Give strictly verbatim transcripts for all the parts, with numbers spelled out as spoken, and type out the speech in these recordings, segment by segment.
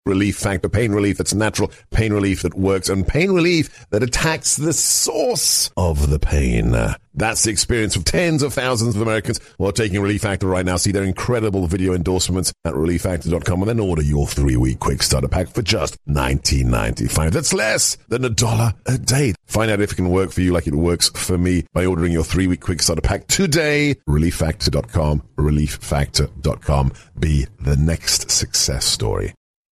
Relief Factor. Pain relief that's natural, pain relief that works, and pain relief that attacks the source of the pain. That's the experience of tens of thousands of Americans who are taking Relief Factor right now. See their incredible video endorsements at relief factor dot com and then order your three-week quick starter pack for just nineteen ninety-five. That's less than a dollar a day. Find out if it can work for you like it works for me by ordering your three-week quick starter pack today. relief factor dot com. relief factor dot com. Be the next success story.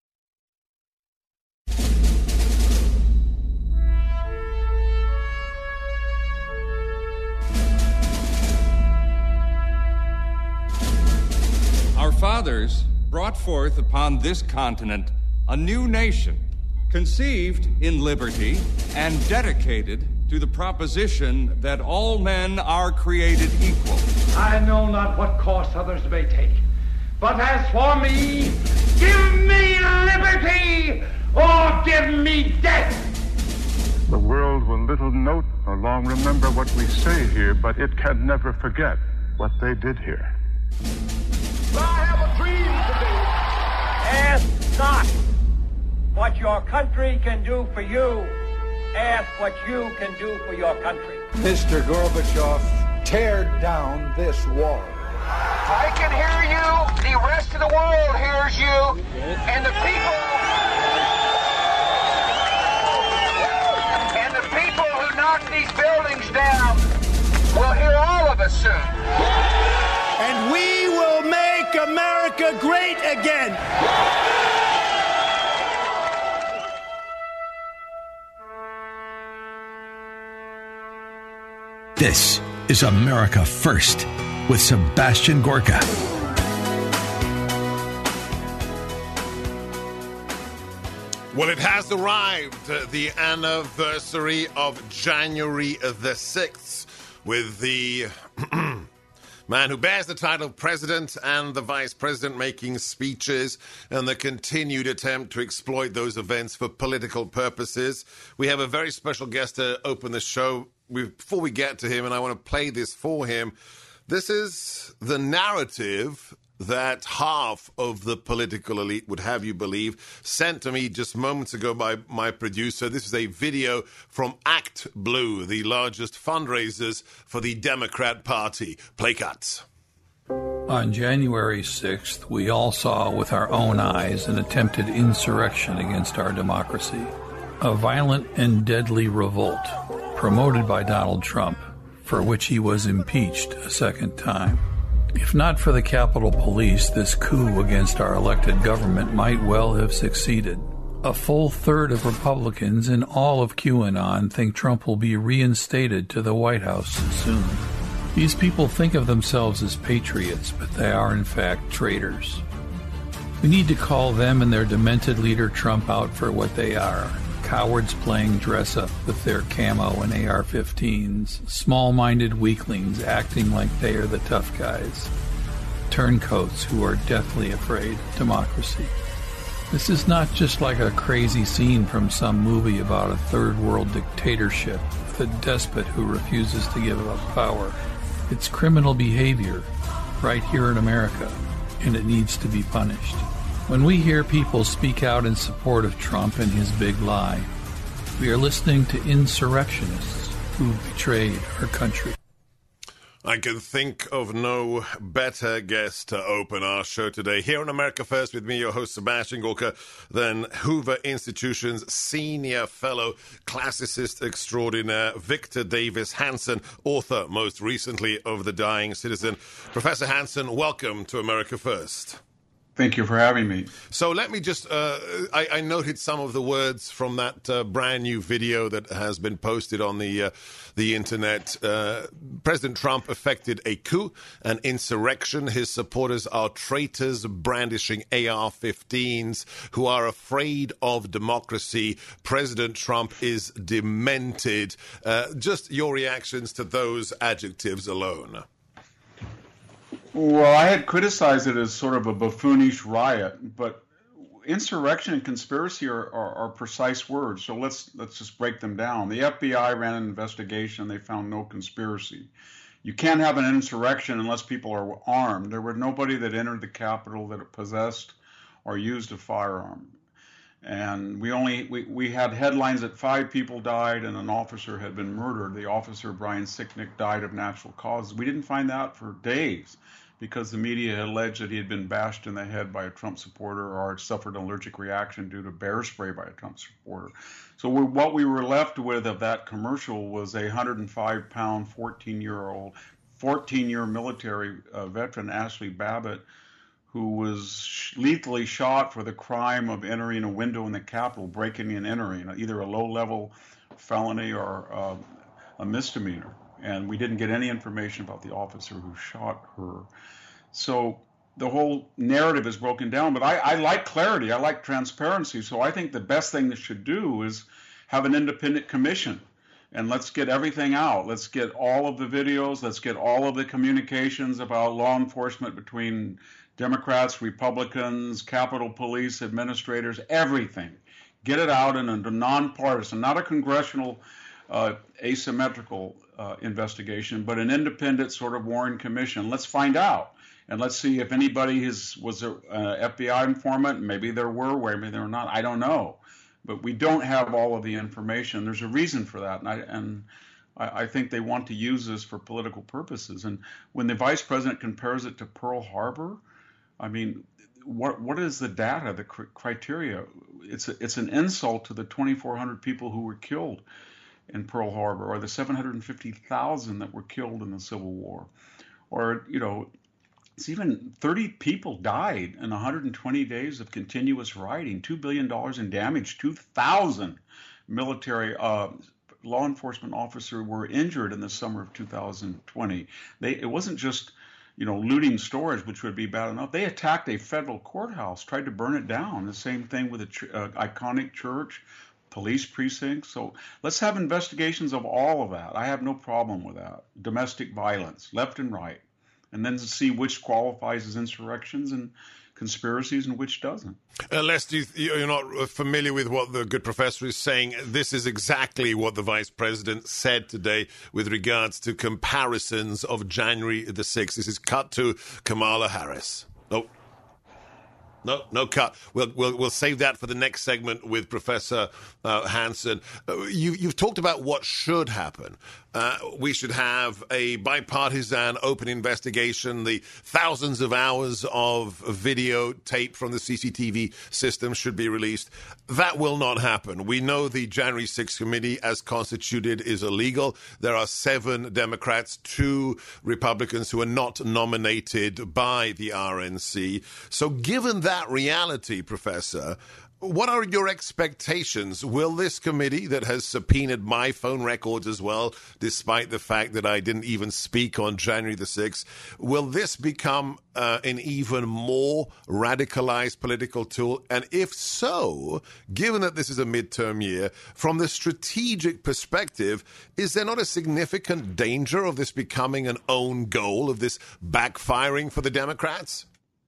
Our fathers brought forth upon this continent a new nation, conceived in liberty and dedicated to the proposition that all men are created equal. I know not what course others may take, but as for me, give me liberty or give me death. The world will little note nor long remember what we say here, but it can never forget what they did here. I have a dream today. Ask not what your country can do for you. Ask what you can do for your country. Mister Gorbachev, tear down this wall. I can hear you. The rest of the world hears you. And the people... And the people who knock these buildings down will hear all of us soon. And we will make America great again. This is America First with Sebastian Gorka. Well, it has arrived, uh, the anniversary of January the sixth, with the man who bears the title of president and the vice president making speeches and the continued attempt to exploit those events for political purposes. We have a very special guest to open the show. We, before we get to him, and I want to play this for him, this is the narrative that half of the political elite would have you believe, sent to me just moments ago by my producer. This is a video from Act Blue, the largest fundraisers for the Democrat Party. Play cuts. On January sixth, we all saw with our own eyes an attempted insurrection against our democracy, a violent and deadly revolt promoted by Donald Trump, for which he was impeached a second time. If not for the Capitol Police, this coup against our elected government might well have succeeded. A full third of Republicans and all of QAnon think Trump will be reinstated to the White House soon. These people think of themselves as patriots, but they are in fact traitors. We need to call them and their demented leader Trump out for what they are. Cowards playing dress-up with their camo and A R fifteens, small-minded weaklings acting like they are the tough guys, turncoats who are deathly afraid of democracy. This is not just like a crazy scene from some movie about a third-world dictatorship with a despot who refuses to give up power. It's criminal behavior right here in America, and it needs to be punished. When we hear people speak out in support of Trump and his big lie, we are listening to insurrectionists who betrayed our country. I can think of no better guest to open our show today. Here on America First with me, your host, Sebastian Gorka, than Hoover Institution's senior fellow, classicist extraordinaire, Victor Davis Hanson, author most recently of The Dying Citizen. Professor Hanson, welcome to America First. Thank you for having me. So let me just, uh, I, I noted some of the words from that uh, brand new video that has been posted on the uh, the internet. Uh, President Trump effected a coup, an insurrection. His supporters are traitors brandishing A R fifteens who are afraid of democracy. President Trump is demented. Uh, just your reactions to those adjectives alone. Well, I had criticized it as sort of a buffoonish riot, but insurrection and conspiracy are, are, are precise words. So let's let's just break them down. The F B I ran an investigation. They found no conspiracy. You can't have an insurrection unless people are armed. There were nobody that entered the Capitol that possessed or used a firearm. And we only we, we had headlines that five people died and an officer had been murdered. The officer, Brian Sicknick, died of natural causes. We didn't find that for days because the media had alleged that he had been bashed in the head by a Trump supporter or had suffered an allergic reaction due to bear spray by a Trump supporter. So we, what we were left with of that commercial was a one hundred five pound, fourteen-year-old, fourteen-year military uh, veteran, Ashley Babbitt, who was lethally shot for the crime of entering a window in the Capitol, breaking and entering, either a low-level felony or uh, a misdemeanor. And we didn't get any information about the officer who shot her. So the whole narrative is broken down. But I, I like clarity. I like transparency. So I think the best thing that should do is have an independent commission. And let's get everything out. Let's get all of the videos. Let's get all of the communications about law enforcement between Democrats, Republicans, Capitol Police, administrators, everything. Get it out in a nonpartisan, not a congressional uh, asymmetrical uh, investigation, but an independent sort of Warren Commission. Let's find out. And let's see if anybody is, was an uh, F B I informant. Maybe there were, maybe there were not. I don't know. But we don't have all of the information. There's a reason for that. And I, and I, I think they want to use this for political purposes. And when the vice president compares it to Pearl Harbor, I mean, what what is the data, the cr- criteria? It's a, it's an insult to the twenty-four hundred people who were killed in Pearl Harbor, or the seven hundred fifty thousand that were killed in the Civil War, or you know, it's even thirty people died in one hundred twenty days of continuous fighting, two billion dollars in damage, two thousand military uh, law enforcement officers were injured in the summer of two thousand twenty. They it wasn't just you know, looting stores, which would be bad enough. They attacked a federal courthouse, tried to burn it down. The same thing with an ch- uh, iconic church, police precincts. So let's have investigations of all of that. I have no problem with that. Domestic violence, left and right, and then to see which qualifies as insurrections and conspiracies and which doesn't. Unless you, you're not familiar with what the good professor is saying, this is exactly what the vice president said today with regards to comparisons of January the sixth. This is cut to Kamala Harris. Oh. No, no cut. We'll we'll we'll save that for the next segment with Professor uh, Hanson. Uh, you you've talked about what should happen. Uh, we should have a bipartisan open investigation. The thousands of hours of video tape from the C C T V system should be released. That will not happen. We know the January sixth committee, as constituted, is illegal. There are seven Democrats, two Republicans who are not nominated by the R N C. So given that That reality, Professor, what are your expectations? Will this committee that has subpoenaed my phone records as well, despite the fact that I didn't even speak on January the sixth, will this become uh, an even more radicalized political tool? And if so, given that this is a midterm year, from the strategic perspective, is there not a significant danger of this becoming an own goal, of this backfiring for the Democrats?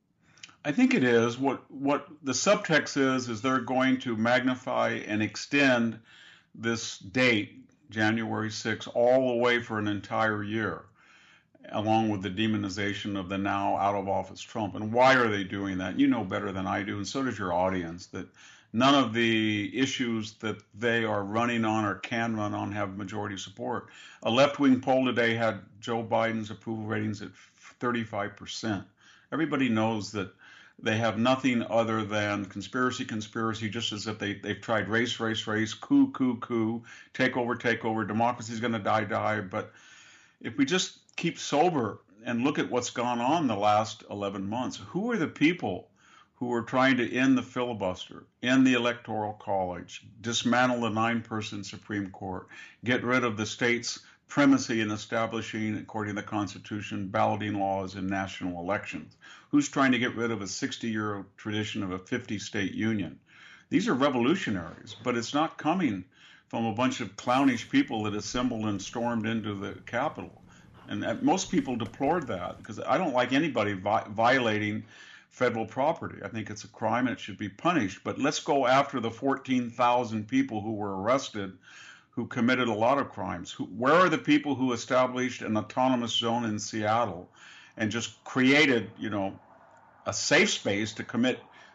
I think it is. What what the subtext is, is they're going to magnify and extend this date, January sixth, all the way for an entire year, along with the demonization of the now out-of-office Trump. And why are they doing that? You know better than I do, and so does your audience, that none of the issues that they are running on or can run on have majority support. A left-wing poll today had Joe Biden's approval ratings at thirty-five percent. Everybody knows that they have nothing other than conspiracy, conspiracy, just as if they, they've tried race, race, race, coup, coup, coup, take over, take over, democracy's going to die, die. But if we just keep sober and look at what's gone on the last eleven months, who are the people who are trying to end the filibuster, end the Electoral College, dismantle the nine-person Supreme Court, get rid of the state's primacy in establishing, according to the Constitution, balloting laws in national elections? Who's trying to get rid of a sixty-year tradition of a fifty-state union? These are revolutionaries, but it's not coming from a bunch of clownish people that assembled and stormed into the Capitol. And most people deplored that, because I don't like anybody vi- violating federal property. I think it's a crime and it should be punished. But let's go after the fourteen thousand people who were arrested, who committed a lot of crimes. Who, where are the people who established an autonomous zone in Seattle and just created, you know, a safe space to commit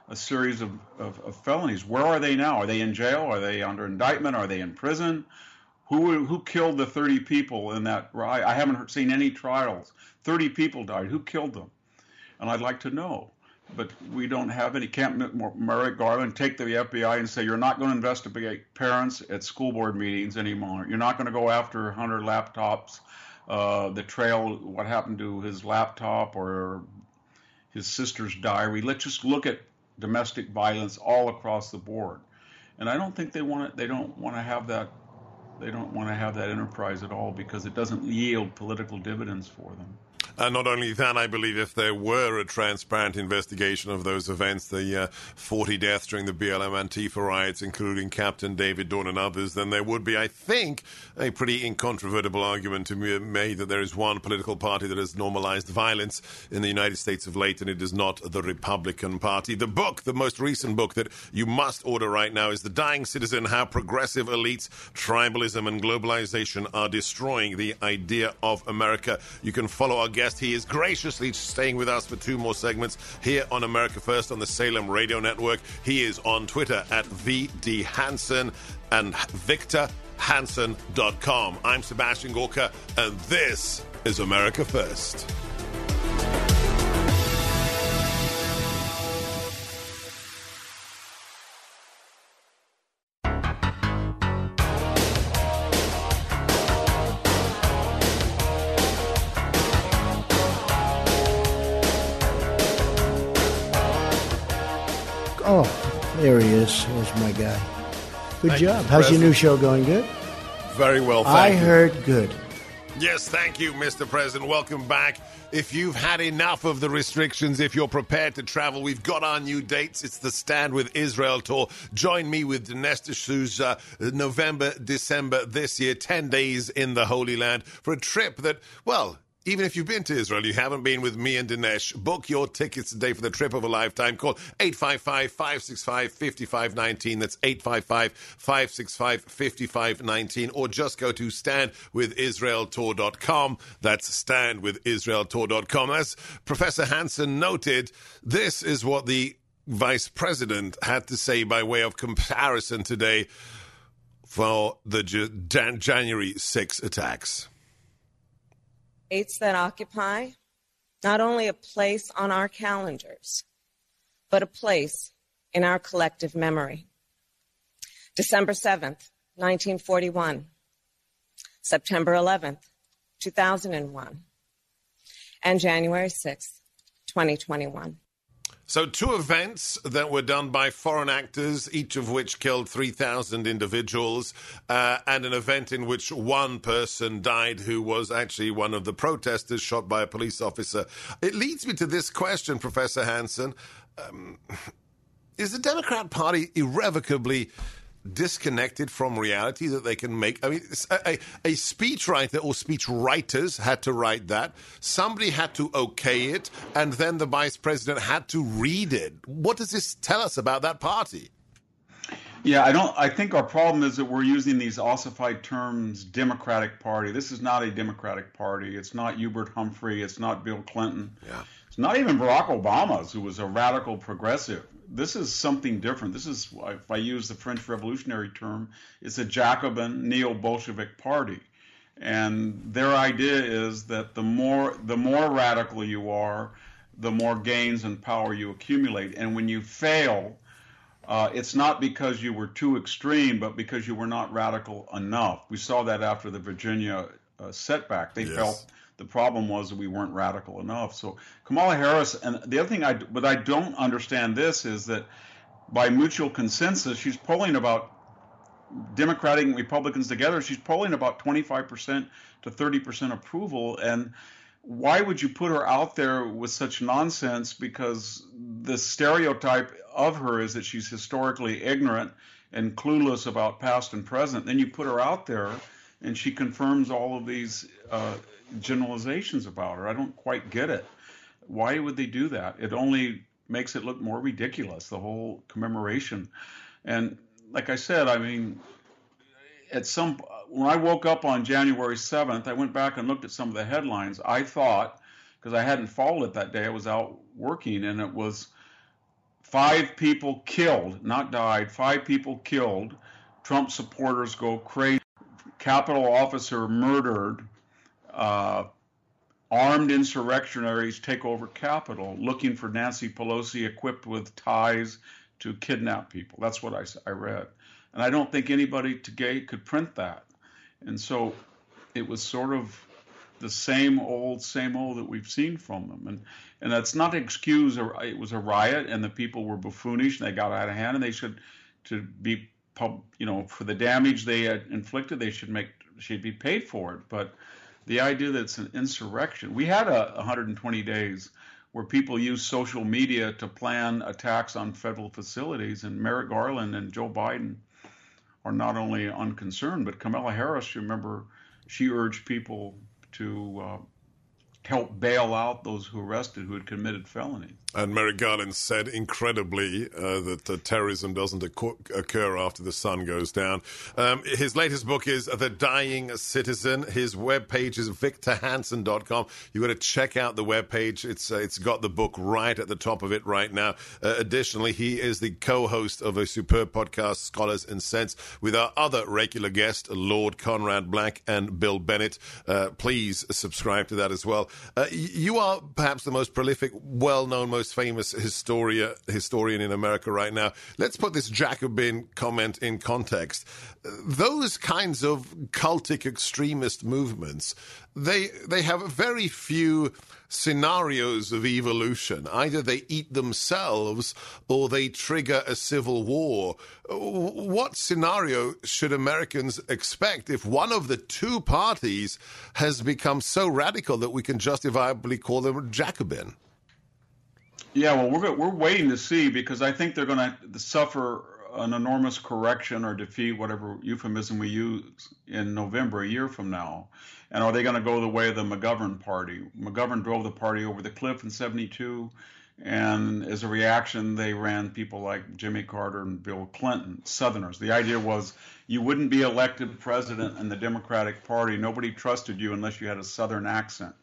a series of, of, of felonies. Where are they now? Are they in jail? Are they under indictment? Are they in prison? Who who killed the thirty people in that riot? I haven't seen any trials. thirty people died. Who killed them? And I'd like to know. But we don't have any. Can't Merrick Garland take the F B I and say, you're not going to investigate parents at school board meetings anymore. You're not going to go after Hunter laptops, uh, the trail, what happened to his laptop or his sister's diary. Let's just look at domestic violence all across the board. And I don't think they want it. They don't want to have that. They don't want to have that enterprise at all because it doesn't yield political dividends for them. And not only that, I believe if there were a transparent investigation of those events, the uh, forty deaths during the B L M Antifa riots, including Captain David Dorn and others, then there would be, I think, a pretty incontrovertible argument to be made that there is one political party that has normalized violence in the United States of late, and it is not the Republican Party. The book, the most recent book that you must order right now is The Dying Citizen, How Progressive Elites, Tribalism and Globalization Are Destroying the Idea of America. You can follow our guest. He is graciously staying with us for two more segments here on America First on the Salem Radio Network. He is on Twitter at V D Hansen and Victor Hansen dot com. I'm Sebastian Gorka, and this is America First. Oh, there he is. There's my guy. Good Thank job. you, How's President. your new show going? Good? Very well, thank I you. heard good. Yes, thank you, Mister President. Welcome back. If you've had enough of the restrictions, if you're prepared to travel, we've got our new dates. It's the Stand with Israel tour. Join me with Dinesh D'Souza, November, December this year, ten days in the Holy Land for a trip that, well, even if you've been to Israel, you haven't been with me and Dinesh, book your tickets today for the trip of a lifetime. Call eight five five, five six five, five five one nine. That's eight five five, five six five, five five one nine. Or just go to stand with israel tour dot com. That's stand with israel tour dot com. As Professor Hansen noted, this is what the Vice President had to say by way of comparison today for the Jan- January sixth attacks. Dates that occupy not only a place on our calendars, but a place in our collective memory. December seventh, nineteen forty-one, September eleventh, two thousand one, and January sixth, twenty twenty-one. So two events that were done by foreign actors, each of which killed three thousand individuals, uh, and an event in which one person died who was actually one of the protesters shot by a police officer. It leads me to this question, Professor Hansen. Um, is the Democrat Party irrevocably disconnected from reality that they can make? I mean, a, a, a speechwriter or speech writers had to write that. Somebody had to okay it, and then the vice president had to read it. What does this tell us about that party? Yeah, I don't. I think our problem is that we're using these ossified terms, Democratic Party. This is not a Democratic Party. It's not Hubert Humphrey. It's not Bill Clinton. Yeah. It's not even Barack Obama's, who was a radical progressive. This is something different. This is, if I use the French Revolutionary term, it's a Jacobin neo-Bolshevik party. And their idea is that the more the more radical you are, the more gains and power you accumulate. And when you fail, uh, it's not because you were too extreme, but because you were not radical enough. We saw that after the Virginia uh, setback. They yes. felt the problem was that we weren't radical enough. So Kamala Harris, and the other thing I, but I don't understand this is that by mutual consensus, she's polling about, Democratic and Republicans together, she's polling about twenty-five percent to thirty percent approval. And why would you put her out there with such nonsense? Because the stereotype of her is that she's historically ignorant and clueless about past and present. Then you put her out there and she confirms all of these uh, generalizations about her. I don't quite get it. Why would they do that? It only makes it look more ridiculous, the whole commemoration. And like I said, I mean, at some when I woke up on January seventh, I went back and looked at some of the headlines. I thought, because I hadn't followed it that day, I was out working, and it was five people killed, not died, five people killed. Trump supporters go crazy. Capitol officer murdered. Uh, armed insurrectionaries take over Capitol looking for Nancy Pelosi equipped with ties to kidnap people. That's what I, I read. And I don't think anybody today could print that. And so it was sort of the same old, same old that we've seen from them. And and that's not an excuse. It was a riot, and the people were buffoonish, and they got out of hand, and they should, to be, you know, for the damage they had inflicted, they should make should be paid for it. But the idea that it's an insurrection, we had a one hundred twenty days where people used social media to plan attacks on federal facilities, and Merrick Garland and Joe Biden are not only unconcerned, but Kamala Harris, you remember, she urged people to uh, help bail out those who arrested who had committed felonies. And Merrick Garland said, incredibly, uh, that uh, terrorism doesn't occur after the sun goes down. Um, his latest book is The Dying Citizen. His webpage is victor hanson dot com. You've got to check out the webpage. It's uh, it's got the book right at the top of it right now. Uh, additionally, he is the co-host of a superb podcast, Scholars and Sense, with our other regular guest, Lord Conrad Black and Bill Bennett. Uh, please subscribe to that as well. Uh, you are perhaps the most prolific, well-known, most famous historia, historian in America right now. Let's put this Jacobin comment in context. Those kinds of cultic extremist movements, they they have very few scenarios of evolution. Either they eat themselves or they trigger a civil war. What scenario should Americans expect if one of the two parties has become so radical that we can justifiably call them Jacobin? Yeah, well, we're we're waiting to see, because I think they're going to suffer an enormous correction or defeat, whatever euphemism we use, in November, a year from now. And are they going to go the way of the McGovern party? McGovern drove the party over the cliff in seventy-two, and as a reaction, they ran people like Jimmy Carter and Bill Clinton, Southerners. The idea was you wouldn't be elected president in the Democratic Party. Nobody trusted you unless you had a Southern accent.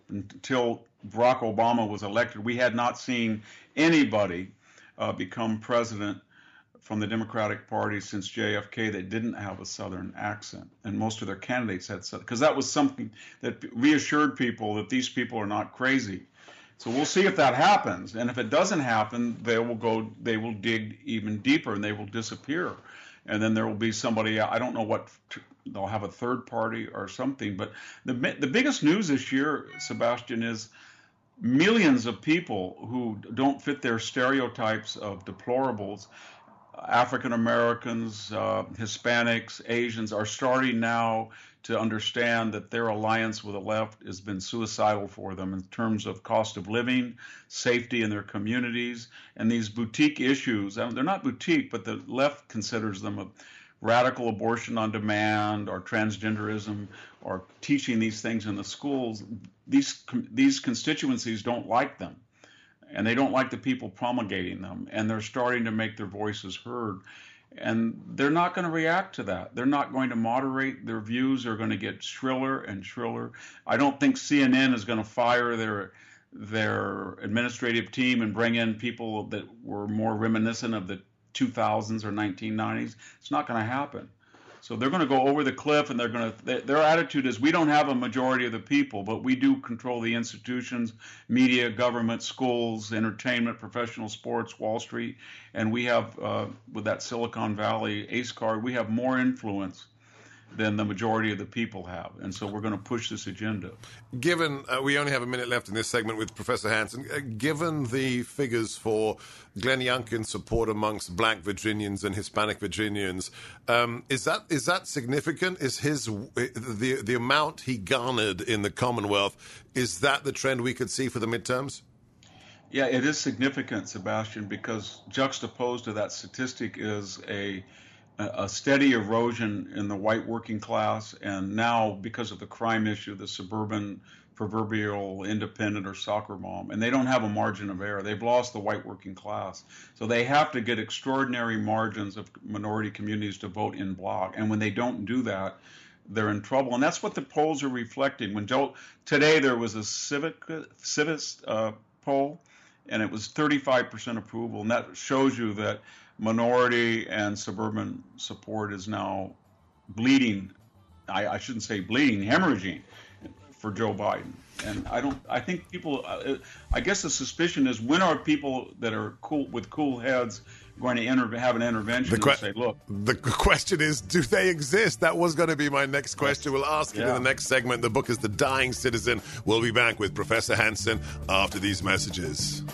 Until Barack Obama was elected, we had not seen anybody uh, become president from the Democratic Party since J F K that didn't have a Southern accent, and most of their candidates had Southern, because that was something that reassured people that these people are not crazy. So we'll see if that happens, and if it doesn't happen, they will go, they will dig even deeper, and they will disappear, and then there will be somebody. I don't know what. They'll have a third party or something. But the the biggest news this year, Sebastian, is millions of people who don't fit their stereotypes of deplorables, African Americans, uh, Hispanics, Asians, are starting now to understand that their alliance with the left has been suicidal for them in terms of cost of living, safety in their communities, and these boutique issues. I mean, they're not boutique, but the left considers them a radical abortion on demand, or transgenderism, or teaching these things in the schools. These these constituencies don't like them, and they don't like the people promulgating them, and they're starting to make their voices heard. And they're not going to react to that. They're not going to moderate their views. They're going to get shriller and shriller. I don't think C N N is going to fire their their administrative team and bring in people that were more reminiscent of the two thousands or nineteen nineties. It's not going to happen. So they're going to go over the cliff, and they're going to. Their attitude is, we don't have a majority of the people, but we do control the institutions, media, government, schools, entertainment, professional sports, Wall Street, and we have, uh, with that Silicon Valley ACE card, we have more influence than the majority of the people have. And so we're going to push this agenda. Given, uh, we only have a minute left in this segment with Professor Hanson, uh, given the figures for Glenn Youngkin's support amongst black Virginians and Hispanic Virginians, um, is that is that significant? Is his the the amount he garnered in the Commonwealth, is that the trend we could see for the midterms? Yeah, it is significant, Sebastian, because juxtaposed to that statistic is a a steady erosion in the white working class, and now, because of the crime issue, the suburban proverbial independent or soccer mom, and they don't have a margin of error. They've lost the white working class. So they have to get extraordinary margins of minority communities to vote in bloc, and when they don't do that, they're in trouble. And that's what the polls are reflecting. When Joe, today there was a civic, Civist uh, poll, and it was thirty-five percent approval, and that shows you that minority and suburban support is now bleeding. I, I shouldn't say bleeding, hemorrhaging for Joe Biden. And I don't. I think people. Uh, I guess the suspicion is, when are people that are cool with cool heads going to enter, have an intervention que- and say, "Look"? The question is, do they exist? That was going to be my next question. We'll ask yeah. it in the next segment. The book is The Dying Citizen. We'll be back with Professor Hanson after these messages.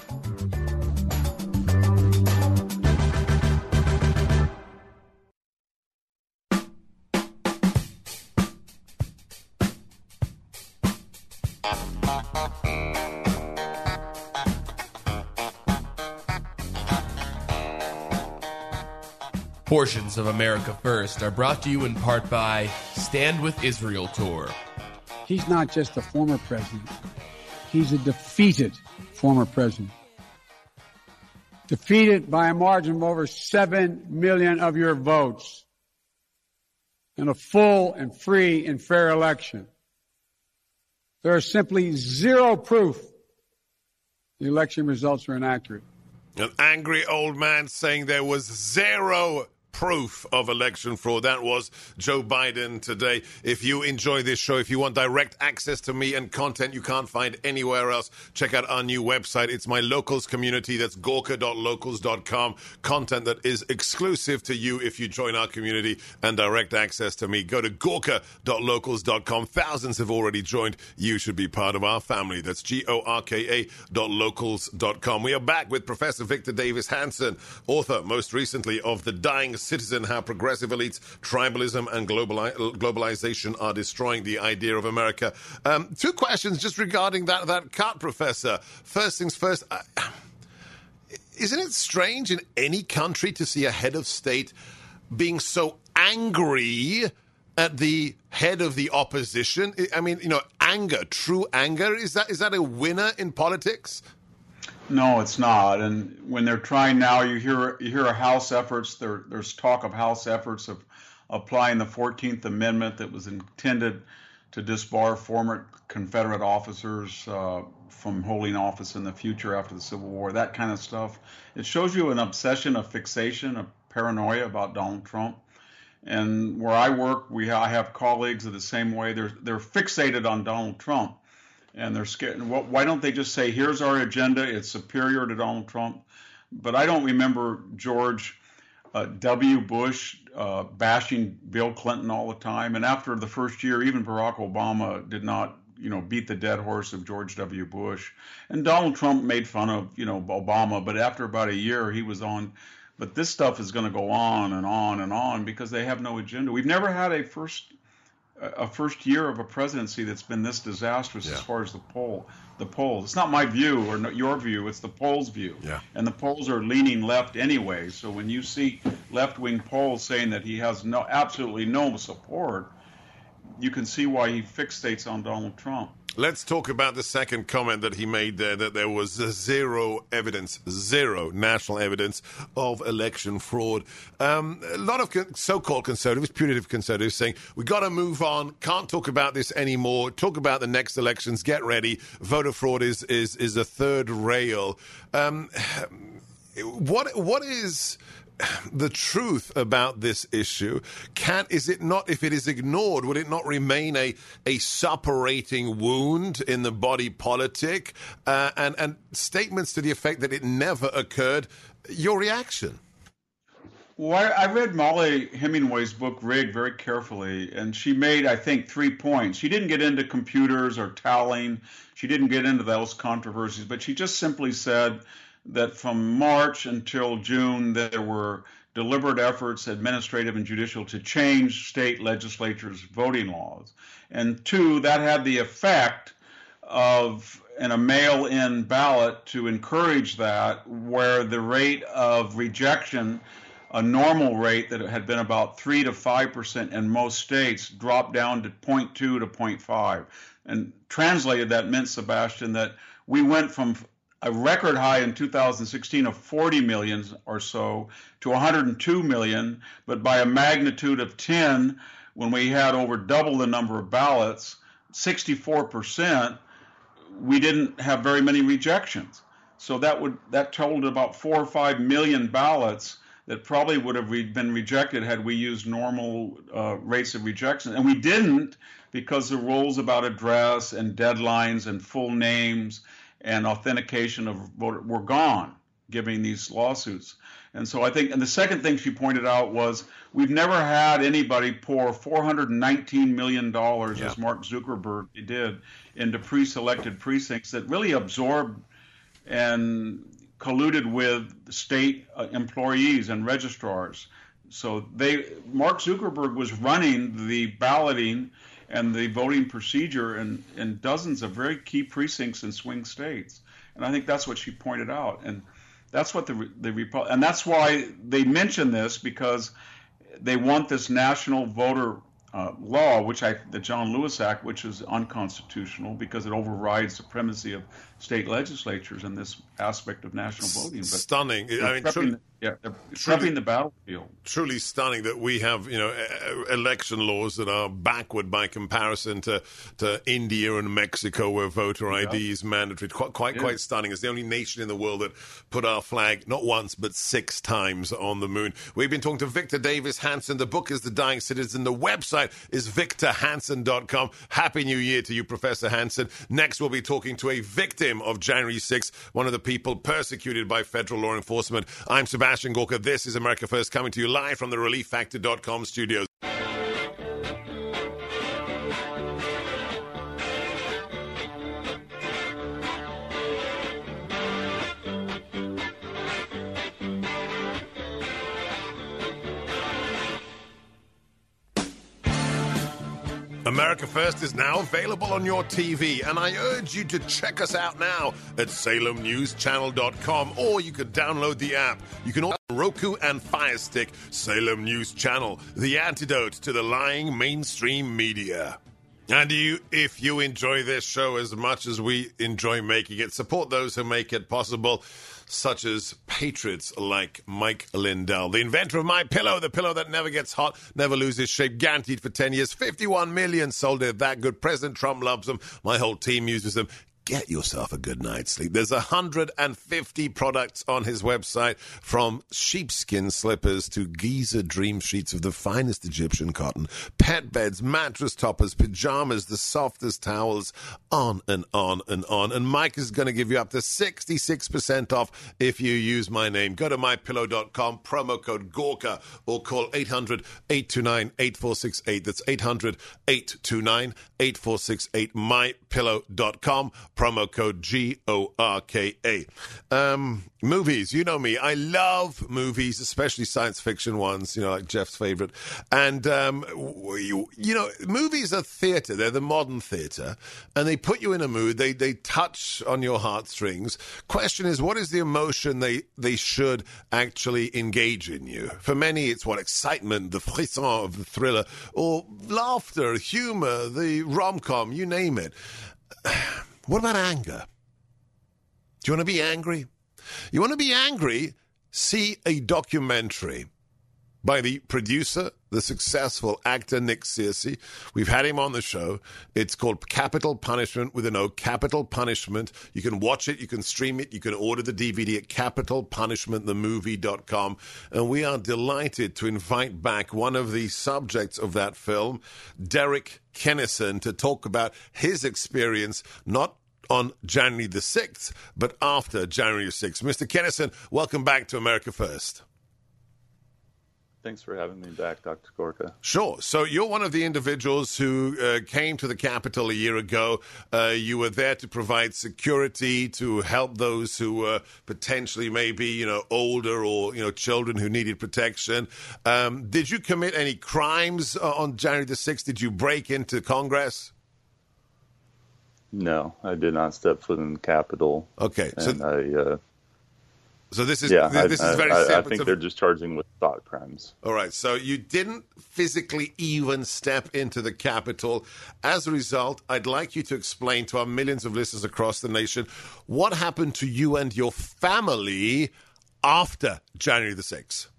Portions of America First are brought to you in part by Stand With Israel Tour. He's not just a former president. He's a defeated former president. Defeated by a margin of over seven million of your votes in a full and free and fair election. There is simply zero proof the election results are inaccurate. An angry old man saying there was zero proof of election fraud. That was Joe Biden today. If you enjoy this show, if you want direct access to me and content you can't find anywhere else, check out our new website. It's my locals community. That's gorka dot locals dot com. Content that is exclusive to you if you join our community, and direct access to me. Go to gorka dot locals dot com. Thousands have already joined. You should be part of our family. That's G O R K A dot locals dot com. We are back with Professor Victor Davis Hanson, author most recently of The Dying Citizen, How Progressive Elites, Tribalism and globali- Globalization Are Destroying the Idea of America. Um, two questions just regarding that, that cut, Professor. First things first, uh, isn't it strange in any country to see a head of state being so angry at the head of the opposition? I mean, you know, anger, true anger, is that is that a winner in politics? No, it's not. And when they're trying now, you hear you hear House efforts. There, there's talk of House efforts of applying the fourteenth Amendment that was intended to disbar former Confederate officers uh, from holding office in the future after the Civil War. That kind of stuff. It shows you an obsession, a fixation, a paranoia about Donald Trump. And where I work, we I have colleagues that the same way. They're they're fixated on Donald Trump. And they're scared. Why don't they just say, here's our agenda, it's superior to Donald Trump? But I don't remember George uh, W. Bush uh, bashing Bill Clinton all the time. And after the first year, even Barack Obama did not, you know, beat the dead horse of George W. Bush. And Donald Trump made fun of, you know, Obama. But after about a year, he was on. But this stuff is going to go on and on and on because they have no agenda. We've never had a first a first year of a presidency that's been this disastrous yeah. as far as the poll, the polls. It's not my view or not your view, it's the polls' view. Yeah. And the polls are leaning left anyway. So when you see left-wing polls saying that he has no, absolutely no support, you can see why he fixates on Donald Trump. Let's talk about the second comment that he made there, that there was zero evidence, zero national evidence of election fraud. Um, a lot of con- so-called conservatives, putative conservatives, saying, we got to move on, can't talk about this anymore, talk about the next elections, get ready, voter fraud is is, is a third rail. Um, what what is the truth about this issue? Can is it not, if it is ignored, would it not remain a a suppurating wound in the body politic? Uh, and and statements to the effect that it never occurred. Your reaction? Well, I read Molly Hemingway's book Rig very carefully, and she made, I think, three points. She didn't get into computers or tallying. She didn't get into those controversies, but she just simply said that from March until June, there were deliberate efforts, administrative and judicial, to change state legislatures' voting laws. And two, that had the effect of, in a mail-in ballot, to encourage that, where the rate of rejection, a normal rate that had been about three to five percent in most states, dropped down to zero point two to zero point five. And translated, that meant, Sebastian, that we went from a record high in two thousand sixteen of forty million or so to one hundred two million, but by a magnitude of ten, when we had over double the number of ballots, sixty-four percent, we didn't have very many rejections. So that would that totaled about four or five million ballots that probably would have re- been rejected had we used normal uh, rates of rejection. And we didn't, because the rules about address and deadlines and full names and authentication of voter were gone, giving these lawsuits. And so I think, and the second thing she pointed out was, we've never had anybody pour four hundred nineteen million dollars, yeah. as Mark Zuckerberg did, into pre-selected precincts that really absorbed and colluded with state uh, employees and registrars. So they, Mark Zuckerberg was running the balloting and the voting procedure in, in dozens of very key precincts in swing states. And I think that's what she pointed out. And that's what the the and that's why they mention this, because they want this national voter uh, law, which I the John Lewis Act, which is unconstitutional because it overrides the supremacy of state legislatures in this aspect of national voting. But stunning. I mean, prepping, truly, yeah, they're truly, prepping the battlefield. Truly stunning that we have, you know, election laws that are backward by comparison to, to India and Mexico, where voter I D yeah. is mandatory. Quite, quite, yeah. quite stunning. It's the only nation in the world that put our flag not once but six times on the moon. We've been talking to Victor Davis Hanson. The book is The Dying Citizen. The website is victor hanson dot com. Happy New Year to you, Professor Hanson. Next, we'll be talking to a victim of January sixth, one of the people persecuted by federal law enforcement. I'm Sebastian Gorka. This is America First, coming to you live from the relief factor dot com studios. America First is now available on your T V, and I urge you to check us out now at salem news channel dot com, or you could download the app. You can also Roku and Fire Stick. Salem News Channel, the antidote to the lying mainstream media. And you, if you enjoy this show as much as we enjoy making it, support those who make it possible, such as patriots like Mike Lindell, the inventor of My Pillow, the pillow that never gets hot, never loses shape, guaranteed for ten years, fifty-one million sold it that good. President Trump loves them. My whole team uses them. Get yourself a good night's sleep. There's one hundred fifty products on his website, from sheepskin slippers to Giza dream sheets of the finest Egyptian cotton, pet beds, mattress toppers, pajamas, the softest towels, on and on and on. And Mike is going to give you up to sixty-six percent off if you use my name. Go to my pillow dot com, promo code Gorka, or call eight hundred, eight two nine, eight four six eight. That's eight hundred, eight two nine, eight four six eight, my pillow dot com. Promo code G O R K A. Um, movies, you know me. I love movies, especially science fiction ones, you know, like Jeff's favorite. And, um, you, you know, movies are theater. They're the modern theater. And they put you in a mood. They they touch on your heartstrings. Question is, what is the emotion they, they should actually engage in you? For many, it's what? Excitement, the frisson of the thriller, or laughter, humor, the rom-com, you name it. What about anger? Do you want to be angry? You want to be angry? See a documentary by the producer, the successful actor Nick Searcy. We've had him on the show. It's called Capital Punishment with an O, Capital Punishment. You can watch it, you can stream it, you can order the D V D at capital punishment the movie dot com. And we are delighted to invite back one of the subjects of that film, Derek Kennison, to talk about his experience, not on January the sixth, but after January sixth. Mister Kennison, welcome back to America First. Thanks for having me back, Doctor Gorka. Sure. So you're one of the individuals who uh, came to the Capitol a year ago. Uh, you were there to provide security, to help those who were potentially maybe, you know, older, or, you know, children who needed protection. Um, did you commit any crimes uh, on January the sixth? Did you break into Congress? No, I did not step foot in the Capitol. Okay. So and I... Uh, So this is yeah, this I, is very I, separate. I think they're just charging with thought crimes. All right, so you didn't physically even step into the Capitol. As a result, I'd like you to explain to our millions of listeners across the nation what happened to you and your family after January the sixth.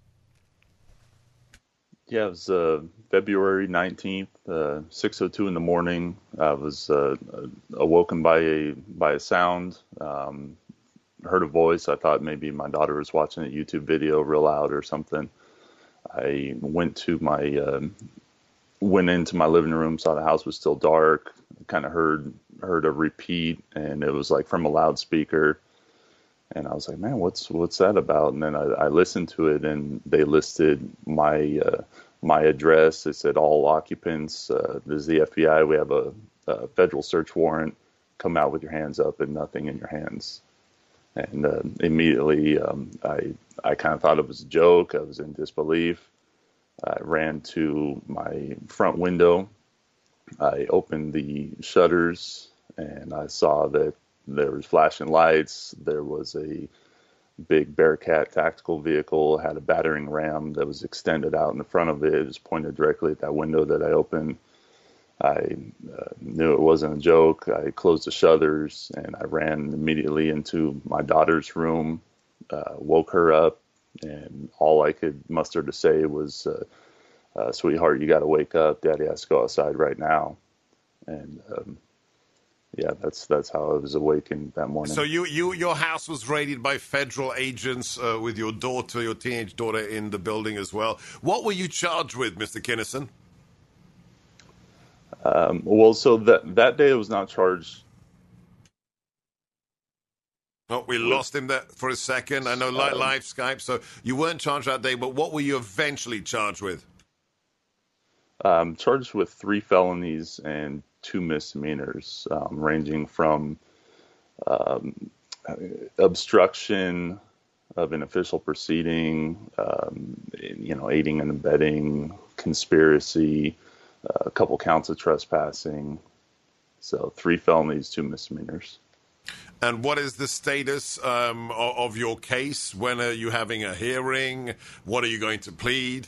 Yeah, it was uh, February nineteenth, uh, six oh two in the morning. I was uh, awoken by a by a sound. Um, heard a voice. I thought maybe my daughter was watching a YouTube video real loud or something. I went to my, um, went into my living room, saw the house was still dark, kind of heard, heard a repeat, and it was like from a loudspeaker. And I was like, man, what's, what's that about? And then I, I listened to it, and they listed my, uh, my address. It said all occupants, uh, this is the F B I. We have a, a federal search warrant. Come out with your hands up and nothing in your hands. And uh, immediately um, I, I kind of thought it was a joke. I was in disbelief. I ran to my front window. I opened the shutters, and I saw that there was flashing lights. There was a big Bearcat tactical vehicle, had a battering ram that was extended out in the front of it. It was pointed directly at that window that I opened. I uh, knew it wasn't a joke. I closed the shutters, and I ran immediately into my daughter's room, uh, woke her up, and all I could muster to say was, uh, uh, sweetheart, you got to wake up. Daddy has to go outside right now. And um, yeah, that's that's how I was awakened that morning. So you, you your house was raided by federal agents uh, with your daughter, your teenage daughter, in the building as well. What were you charged with, Mister Kinnison? Um, well, so that that day I was not charged. Oh, we lost him there for a second. I know live, live Skype, so you weren't charged that day, but what were you eventually charged with? Um, charged with three felonies and two misdemeanors, um, ranging from um, obstruction of an official proceeding, um, you know, aiding and abetting, conspiracy, uh, a couple counts of trespassing. So three felonies, two misdemeanors. And what is the status um, of, of your case? When are you having a hearing? What are you going to plead?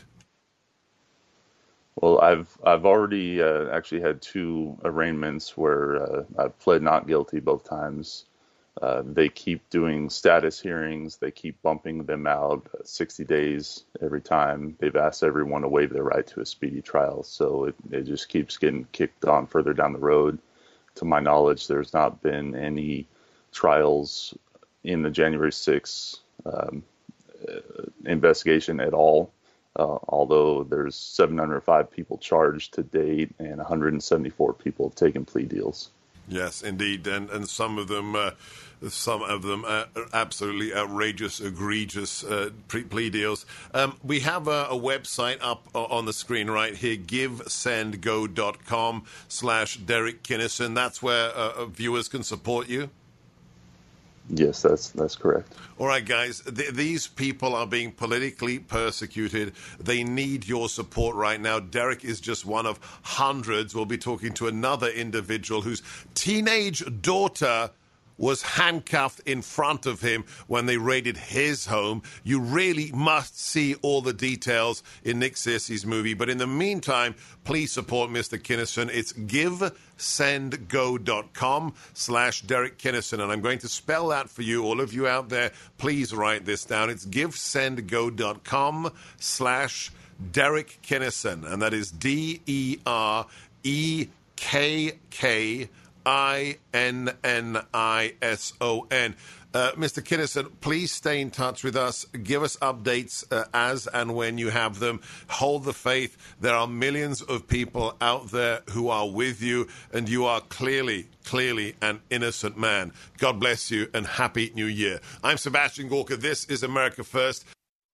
Well, I've I've already uh, actually had two arraignments where uh, I've pled not guilty both times. Uh, they keep doing status hearings. They keep bumping them out uh, sixty days every time. They've asked everyone to waive their right to a speedy trial. So it, it just keeps getting kicked on further down the road. To my knowledge, there's not been any trials in the January sixth um, uh, investigation at all. Uh, although there's seven hundred five people charged to date and one hundred seventy-four people have taken plea deals. Yes, indeed, and and some of them, uh, some of them, uh, are absolutely outrageous, egregious uh, plea deals. Um, we have a, a website up on the screen right here: give send go dot com slash Derek Kinnison. That's where uh, viewers can support you. Yes, that's that's correct. All right, guys, th- these people are being politically persecuted. They need your support right now. Derek is just one of hundreds. We'll be talking to another individual whose teenage daughter was handcuffed in front of him when they raided his home. You really must see all the details in Nick Searcy's movie. But in the meantime, please support Mister Kinnison. It's give send go dot com slash Derek Kinnison. And I'm going to spell that for you, all of you out there. Please write this down. It's give send go dot com slash Derek Kinnison. And that is D E R E K K I N N I S O N. Uh, Mister Kinnison, please stay in touch with us. Give us updates uh, as and when you have them. Hold the faith. There are millions of people out there who are with you, and you are clearly, clearly an innocent man. God bless you, and Happy New Year. I'm Sebastian Gorka. This is America First.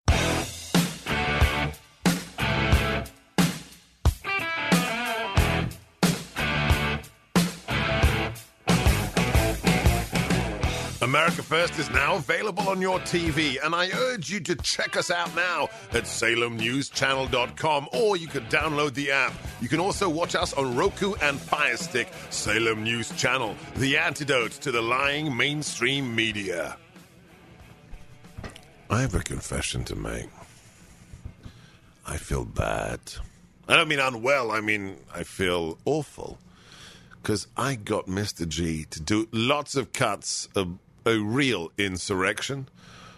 America First is now available on your T V, and I urge you to check us out now at Salem News Channel dot com, or you can download the app. You can also watch us on Roku and Fire Stick. Salem News Channel, the antidote to the lying mainstream media. I have a confession to make. I feel bad. I don't mean unwell, I mean I feel awful. Because I got Mister G to do lots of cuts of a real insurrection,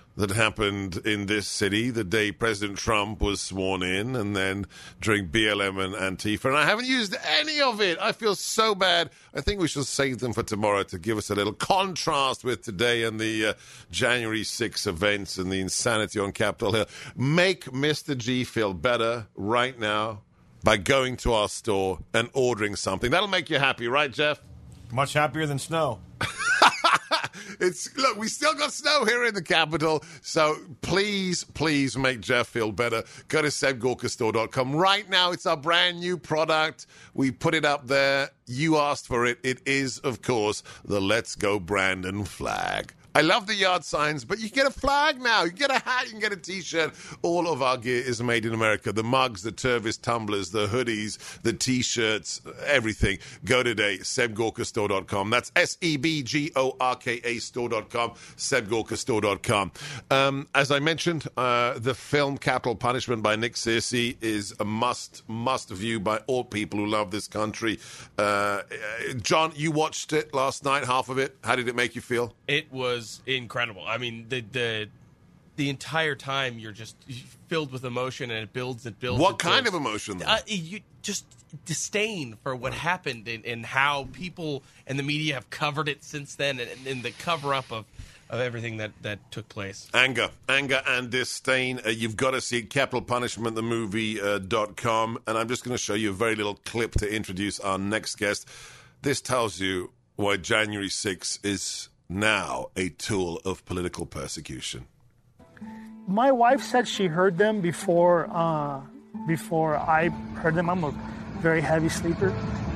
that happened in this city the day President Trump was sworn in, and then during B L M and Antifa. And I haven't used any of it. I feel so bad. I think we should save them for tomorrow to give us a little contrast with today and the uh, January sixth events and the insanity on Capitol Hill. Make Mister G feel better right now by going to our store and ordering something. That'll make you happy, right, Jeff? Much happier than snow. It's look, we still got snow here in the capital, so please, please make Jeff feel better. Go to Seb Gorka Store dot com. Right now, it's our brand new product. We put it up there. You asked for it. It is, of course, the Let's Go Brandon flag. I love the yard signs, but you can get a flag now. You can get a hat, you can get a T-shirt. All of our gear is made in America. The mugs, the Tervis tumblers, the hoodies, the T-shirts, everything. Go today, Seb Gorka Store dot com. That's S E B G O R K A Store dot com, Seb Gorka Store dot com. Um, as I mentioned, uh, the film Capital Punishment by Nick Searcy is a must, must view by all people who love this country. Uh, John, you watched it last night, half of it. How did it make you feel? It was incredible. I mean, the the the entire time you're just filled with emotion, and it builds and builds. What and kind builds. of emotion, though? Uh, you just disdain for what happened, and, and how people and the media have covered it since then, and, and the cover-up of, of everything that, that took place. Anger. Anger and disdain. Uh, you've got to see Capital Punishment, the movie, uh, dot com. And I'm just going to show you a very little clip to introduce our next guest. This tells you why January sixth is now a tool of political persecution. My wife said she heard them before uh, before I heard them. I'm a very heavy sleeper.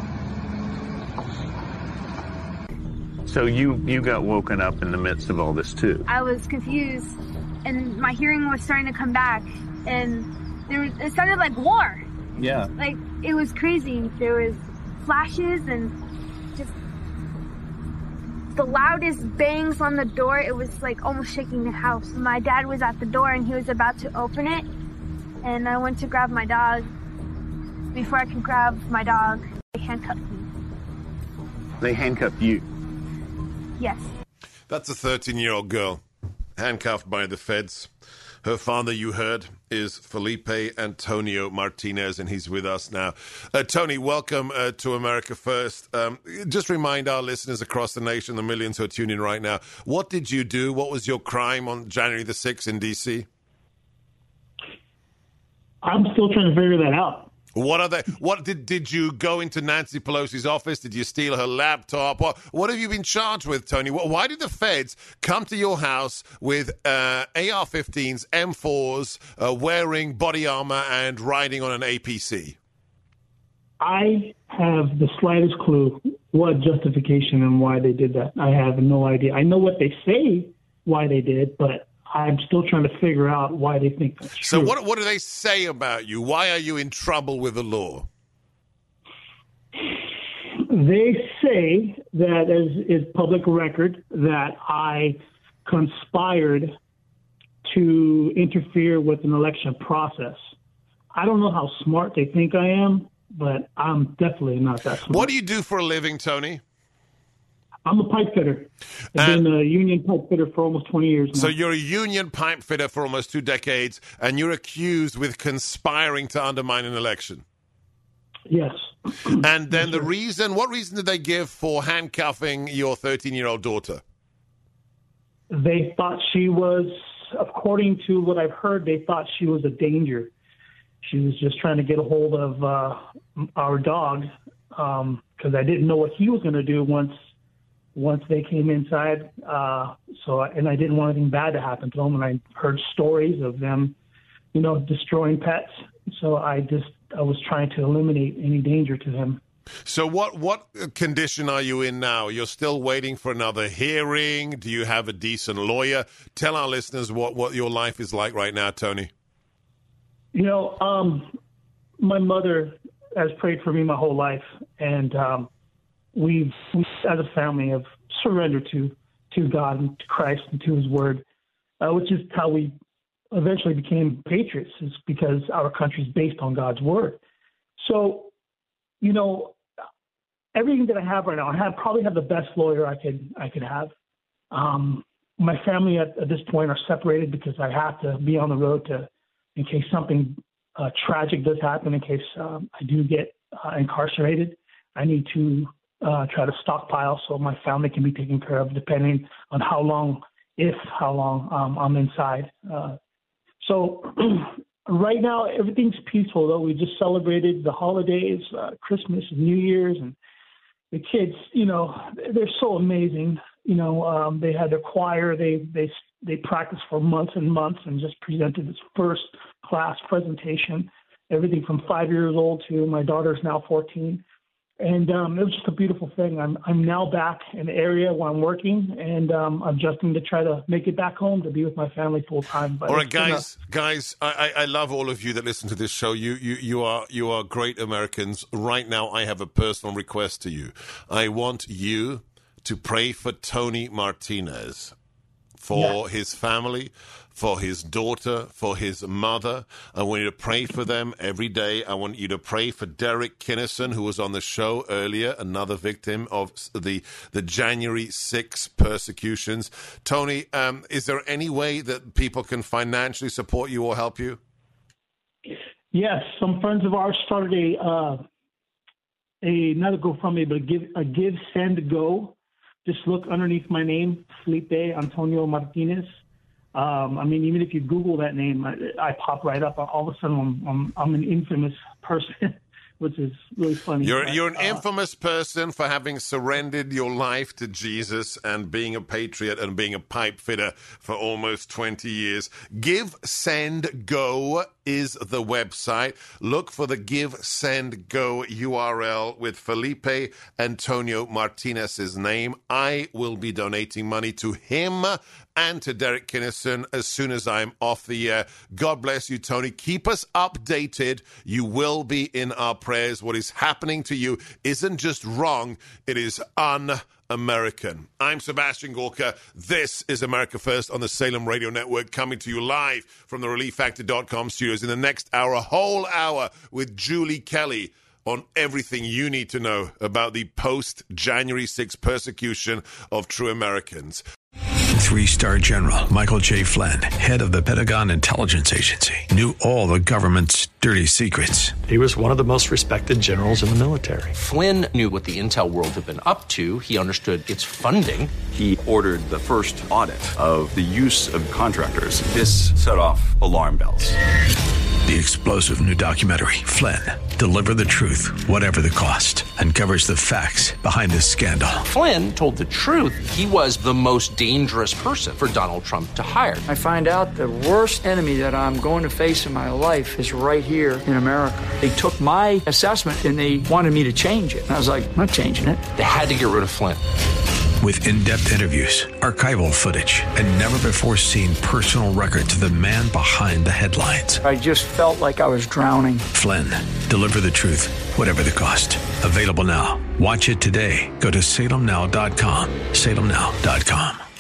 So you, you got woken up in the midst of all this too? I was confused, and my hearing was starting to come back, and there was, it sounded like war. Yeah. Like, it was crazy. There was flashes and just the loudest bangs on the door. It was like almost shaking the house. My dad was at the door and he was about to open it, and I went to grab my dog. Before I could grab my dog, they handcuffed me. They handcuffed you? Yes. That's a thirteen-year-old girl handcuffed by the feds. Her father, you heard, is Felipe Antonio Martinez, and he's with us now. Uh, Tony, welcome uh, to America First. Um, just remind our listeners across the nation, the millions who are tuning in right now, what did you do? What was your crime on January the sixth in D C? I'm still trying to figure that out. What are they? What did did you go into Nancy Pelosi's office? Did you steal her laptop? What what have you been charged with, Tony? Why did the feds come to your house with uh, A R fifteens, M fours, uh, wearing body armor and riding on an A P C? I have the slightest clue what justification and why they did that. I have no idea. I know what they say why they did, but I'm still trying to figure out why they think that's true. So what what do they say about you? Why are you in trouble with the law? They say that, as is public record, that I conspired to interfere with an election process. I don't know how smart they think I am, but I'm definitely not that smart. What do you do for a living, Tony? I'm a pipe fitter. I've and, been a union pipe fitter for almost twenty years now. So you're a union pipe fitter for almost two decades, and you're accused with conspiring to undermine an election. Yes. And then the reason, what reason did they give for handcuffing your thirteen-year-old daughter? They thought she was, according to what I've heard, they thought she was a danger. She was just trying to get a hold of uh, our dog because um, I didn't know what he was going to do once once they came inside. Uh, so, and I didn't want anything bad to happen to them. And I heard stories of them, you know, destroying pets. So I just, I was trying to eliminate any danger to him. So what, what condition are you in now? You're still waiting for another hearing? Do you have a decent lawyer? Tell our listeners what, what your life is like right now, Tony. You know, um, my mother has prayed for me my whole life. And, um, We've, we, as a family, have surrendered to to God and to Christ and to His Word, uh, which is how we eventually became patriots, is because our country is based on God's Word. So, you know, everything that I have right now, I have probably have the best lawyer I could I could have. Um, my family at, at this point are separated because I have to be on the road to, in case something uh, tragic does happen, in case um, I do get uh, incarcerated. I need to uh, try to stockpile so my family can be taken care of, depending on how long, if how long um, I'm inside. Uh, so right now, everything's peaceful, though. We just celebrated the holidays, uh, Christmas and New Year's, and the kids, you know, they're so amazing. You know, um, they had their choir. They they they practiced for months and months and just presented this first class presentation. Everything from five years old to my daughter's now fourteen. And um, it was just a beautiful thing. I'm I'm now back in the area where I'm working, and um, adjusting to try to make it back home to be with my family full time. All right, guys, a- guys, I, I love all of you that listen to this show. You you you are you are great Americans. Right now, I have a personal request to you. I want you to pray for Tony Martinez, for yeah. his family, for his daughter, for his mother. I want you to pray for them every day. I want you to pray for Derek Kinnison, who was on the show earlier, another victim of the the January sixth persecutions. Tony, um, is there any way that people can financially support you or help you? Yes, some friends of ours started a uh, a not a GoFundMe, but a give a give send go. Just look underneath my name, Felipe Antonio Martinez. Um, I mean, even if you Google that name, I, I pop right up. All of a sudden, I'm, I'm, I'm an infamous person, which is really funny. You're, but, you're an uh, infamous person for having surrendered your life to Jesus and being a patriot and being a pipe fitter for almost twenty years. Give, Send, Go is the website. Look for the Give, Send, Go U R L with Felipe Antonio Martinez's name. I will be donating money to him and to Derek Kinnison as soon as I'm off the air. God bless you, Tony. Keep us updated. You will be in our prayers. What is happening to you isn't just wrong, it is un-American. I'm Sebastian Gorka. This is America First on the Salem Radio Network, coming to you live from the relief factor dot com studios. In the next hour, a whole hour with Julie Kelly on everything you need to know about the post-January sixth persecution of true Americans. Three-star General Michael J. Flynn, head of the Pentagon Intelligence Agency, knew all the government's dirty secrets. He was one of the most respected generals in the military. Flynn knew what the intel world had been up to. He understood its funding. He ordered the first audit of the use of contractors. This set off alarm bells. The explosive new documentary, Flynn, Deliver the Truth, Whatever the Cost, uncovers the facts behind this scandal. Flynn told the truth. He was the most dangerous person for Donald Trump to hire. I find out the worst enemy that I'm going to face in my life is right here in America. They took my assessment and they wanted me to change it. And I was like, I'm not changing it. They had to get rid of Flynn. With in-depth interviews, archival footage, and never-before-seen personal records of the man behind the headlines. I just felt like I was drowning. Flynn, Deliver the Truth, Whatever the Cost. Available now. Watch it today. Go to salem now dot com. salem now dot com.